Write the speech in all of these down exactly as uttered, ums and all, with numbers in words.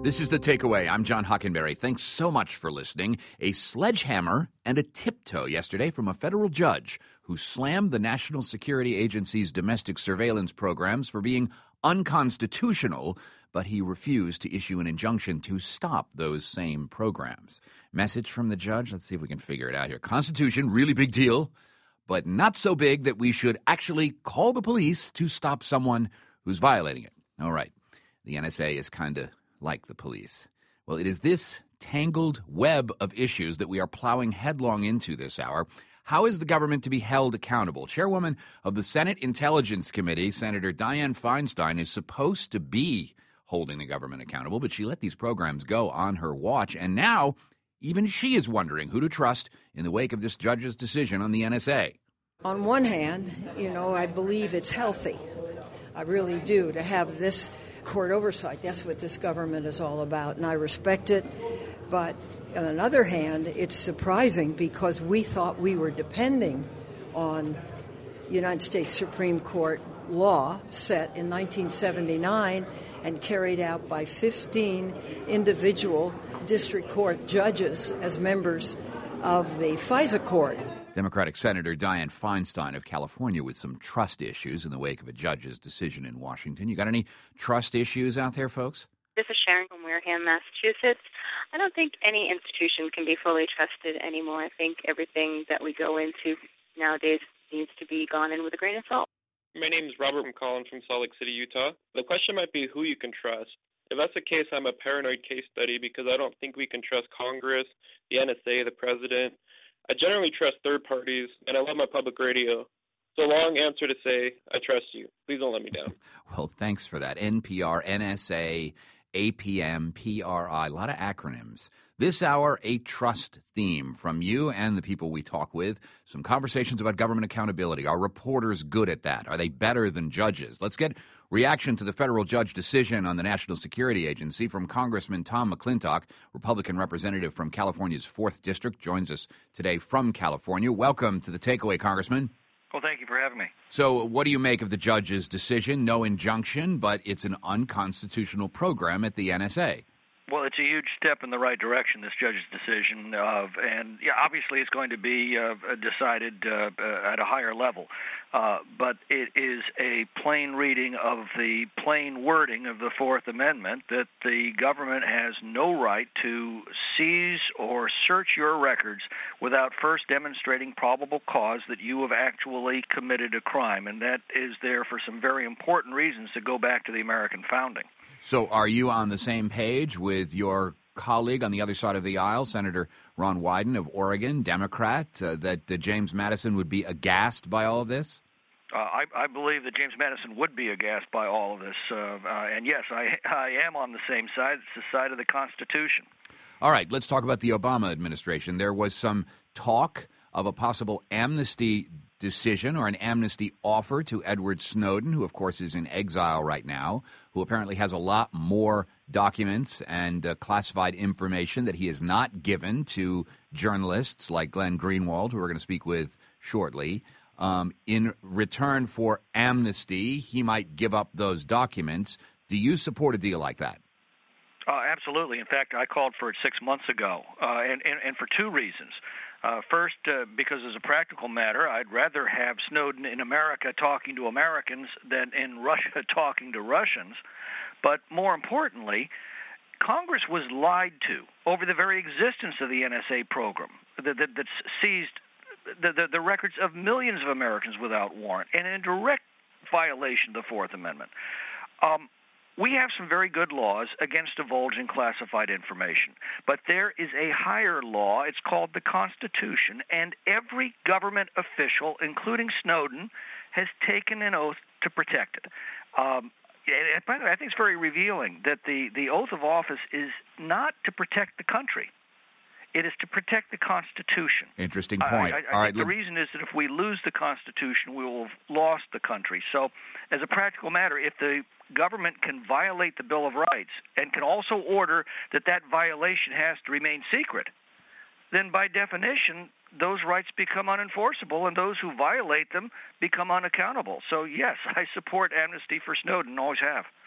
This is The Takeaway. I'm John Hockenberry. Thanks so much for listening. A sledgehammer and a tiptoe yesterday from a federal judge who slammed the National Security Agency's domestic surveillance programs for being unconstitutional, but he refused to issue an injunction to stop those same programs. Message from the judge? Let's see if we can figure it out here. Constitution, really big deal, but not so big that we should actually call the police to stop someone who's violating it. All right. The N S A is kind of like the police. Well, it is this tangled web of issues that we are plowing headlong into this hour. How is the government to be held accountable? Chairwoman of the Senate Intelligence Committee, Senator Dianne Feinstein, is supposed to be holding the government accountable, but she let these programs go on her watch, and now even she is wondering who to trust in the wake of this judge's decision on the N S A. On one hand, you know, I believe it's healthy. I really do, to have this court oversight. That's what this government is all about, and I respect it. But on the other hand, it's surprising because we thought we were depending on United States Supreme Court law set in nineteen seventy-nine and carried out by fifteen individual district court judges as members of the FISA court. Democratic Senator Dianne Feinstein of California with some trust issues in the wake of a judge's decision in Washington. You got any trust issues out there, folks? This is Sharon from Wareham, Massachusetts. I don't think any institution can be fully trusted anymore. I think everything that we go into nowadays needs to be gone in with a grain of salt. My name is Robert McCollin from Salt Lake City, Utah. The question might be who you can trust. If that's the case, I'm a paranoid case study because I don't think we can trust Congress, the N S A, the president. I generally trust third parties, and I love my public radio. So long answer to say, I trust you. Please don't let me down. Well, thanks for that. N P R, N S A, A P M, P R I, a lot of acronyms. This hour, a trust theme from you and the people we talk with. Some conversations about government accountability. Are reporters good at that? Are they better than judges? Let's get reaction to the federal judge decision on the National Security Agency from Congressman Tom McClintock, Republican representative from California's fourth District, joins us today from California. Welcome to The Takeaway, Congressman. Well, thank you for having me. So what do you make of the judge's decision? No injunction, but it's an unconstitutional program at the N S A. Well, it's a huge step in the right direction, this judge's decision, of, and yeah, obviously it's going to be uh, decided uh, uh, at a higher level. Uh, but it is a plain reading of the plain wording of the Fourth Amendment that the government has no right to seize or search your records without first demonstrating probable cause that you have actually committed a crime, and that is there for some very important reasons to go back to the American founding. So are you on the same page with your colleague on the other side of the aisle, Senator Ron Wyden of Oregon, Democrat, uh, that uh, James Madison would be aghast by all of this? Uh, I, I believe that James Madison would be aghast by all of this. Uh, uh, and yes, I, I am on the same side. It's the side of the Constitution. All right, let's talk about the Obama administration. There was some talk of a possible amnesty decision or an amnesty offer to Edward Snowden, who, of course, is in exile right now, who apparently has a lot more documents and uh, classified information that he has not given to journalists like Glenn Greenwald, who we're going to speak with shortly. Um, in return for amnesty, he might give up those documents. Do you support a deal like that? Uh, absolutely. In fact, I called for it six months ago, uh, and, and, and for two reasons. Uh, first, uh, because as a practical matter, I'd rather have Snowden in America talking to Americans than in Russia talking to Russians. But more importantly, Congress was lied to over the very existence of the N S A program that, that, that's seized the, the, the records of millions of Americans without warrant, and in direct violation of the Fourth Amendment. Um, We have some very good laws against divulging classified information, but there is a higher law. It's called the Constitution, and every government official, including Snowden, has taken an oath to protect it. Um, and by the way, I think it's very revealing that the, the oath of office is not to protect the country. It is to protect the Constitution. Interesting point. I, I, I All think right, the reason is that if we lose the Constitution, we will have lost the country. So as a practical matter, if the government can violate the Bill of Rights and can also order that that violation has to remain secret, then by definition, those rights become unenforceable, and those who violate them become unaccountable. So, yes, I support amnesty for Snowden, always have.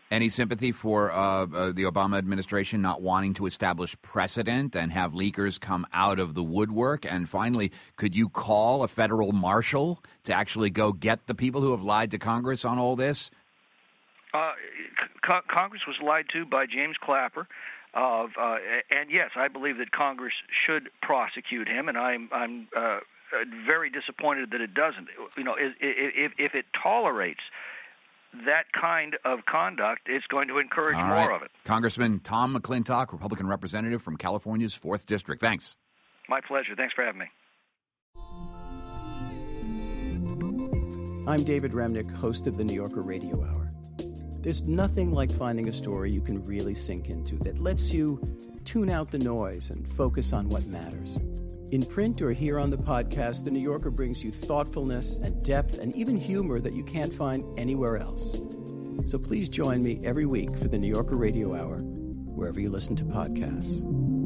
Any sympathy for uh, uh, the Obama administration not wanting to establish precedent and have leakers come out of the woodwork? And finally, could you call a federal marshal to actually go get the people who have lied to Congress on all this? Uh, co- Congress was lied to by James Clapper. Of uh, and yes, I believe that Congress should prosecute him, and I'm I'm uh, very disappointed that it doesn't. You know, if, if, if it tolerates that kind of conduct, it's going to encourage All more right. of it. Congressman Tom McClintock, Republican representative from California's fourth District. Thanks. My pleasure. Thanks for having me. I'm David Remnick, host of the New Yorker Radio Hour. There's nothing like finding a story you can really sink into that lets you tune out the noise and focus on what matters. In print or here on the podcast, The New Yorker brings you thoughtfulness and depth and even humor that you can't find anywhere else. So please join me every week for The New Yorker Radio Hour, wherever you listen to podcasts.